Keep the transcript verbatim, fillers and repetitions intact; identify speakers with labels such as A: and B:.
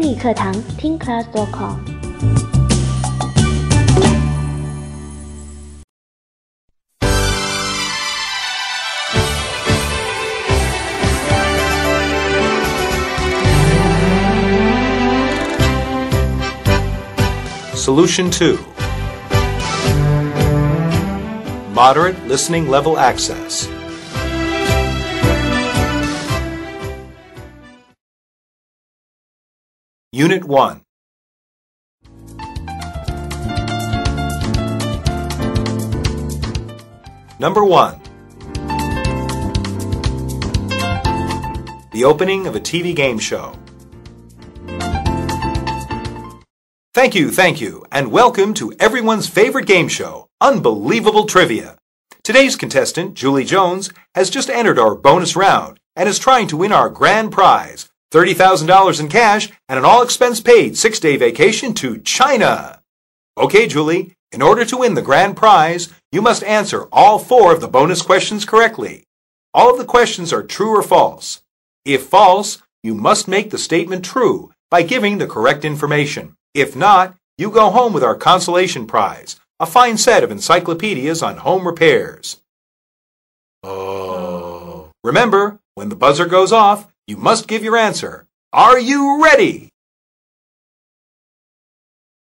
A: 英语课堂听 class dot com。
B: Solution two. Moderate listening level access. Unit one. Number one. The opening of a T V game show. Thank you, thank you, and welcome to everyone's favorite game show, Unbelievable Trivia. Today's contestant, Julie Jones, has just entered our bonus round and is trying to win our grand prize, thirty thousand dollars in cash and an all-expense-paid six-day vacation to China. Okay, Julie, in order to win the grand prize, you must answer all four of the bonus questions correctly. All of the questions are true or false. If false, you must make the statement true by giving the correct information. If not, you go home with our consolation prize, a fine set of encyclopedias on home repairs. Oh. Remember, when the buzzer goes off, you must give your answer. Are you ready?